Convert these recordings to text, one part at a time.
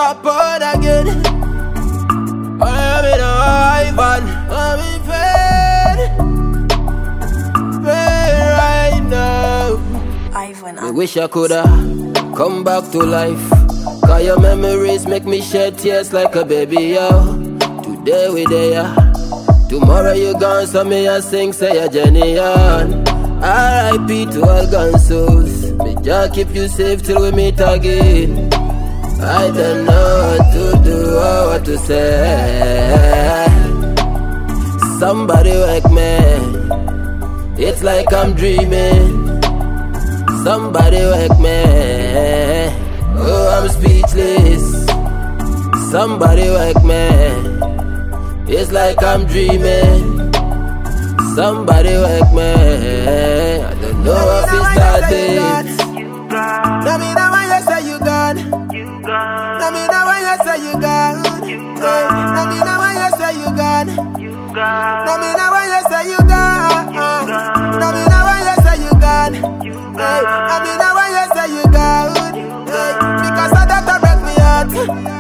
up on again. I'm in a Ivan, I'm in pain right now. Ivan, I wish I coulda come back to life, cause your memories make me shed tears like a baby, yo. Today we there, tomorrow you gone, so me a sing, say a journey on. R.I.P. to all gone souls. Me just keep you safe till we meet again. I don't know what to do or what to say. Somebody wake me, it's like I'm dreaming. Somebody wake me, oh I'm speechless. Somebody wake me, it's like I'm dreaming. Somebody wake me, I don't know if it started. Let me know when you say you gone. Let me know when you say you gone. Let me know when you say you gone. Let me know when you say you gone. Let me know when you say you gone. Let me know when you say you gone. Because I don't break me out.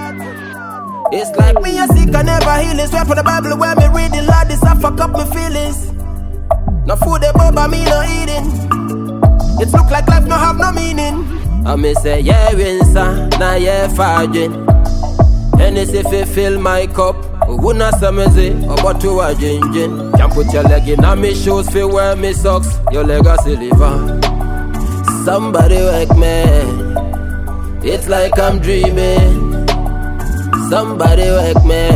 It's like Me a sick and never healing. Swear for the Bible where me reading, Lord, this I fuck up my feelings. No food they but me no eating. It look like life no have no meaning. I me say yeah winsa, na yeah fajin. Hennessy fi fill my cup. Wuna samezi, about to a gin. Can't put your leg in on me shoes fi wear me socks. Your leg a silver. Somebody wake me, it's like I'm dreaming. Somebody wake me,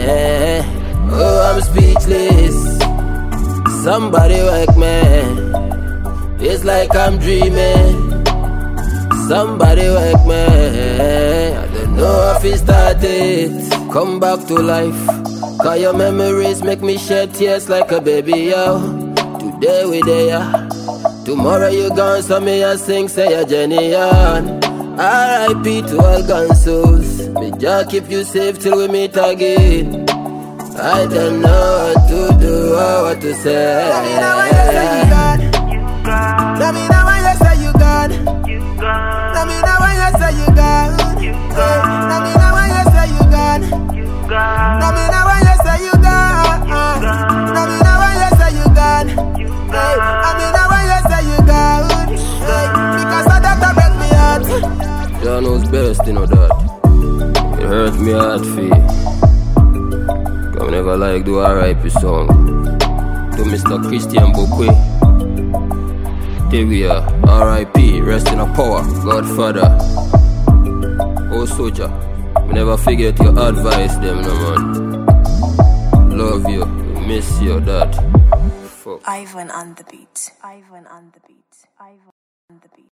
oh I'm speechless. Somebody wake me, it's like I'm dreaming. Somebody wake me, I don't know if it started. Come back to life, cause your memories make me shed tears like a baby, yo. Today we there, tomorrow you gone, so me a sing, say a journey on. R.I.P. to all gone souls. Me just keep you safe till we meet again. I don't know what to do or what to say. Let me know when you say you gone. Let me know when you say you gone. Let me know when you say you gone. Let me know when you say you gone. Let me know when you say you gone. Let me know when you say you gone. Let me know when you say you gone. Because I don't break me out. John knows best, you know that. It hurt me heart feel. Come never like do R.I.P. song. To Mr. Christian Bokwe. There we are, R.I.P. Rest in a power, Godfather. Oh soldier, we never forget your advice, them no man. Love you, miss your dad. Fuck. Ivan on the beat. Ivan on the beat. Ivan on the beat.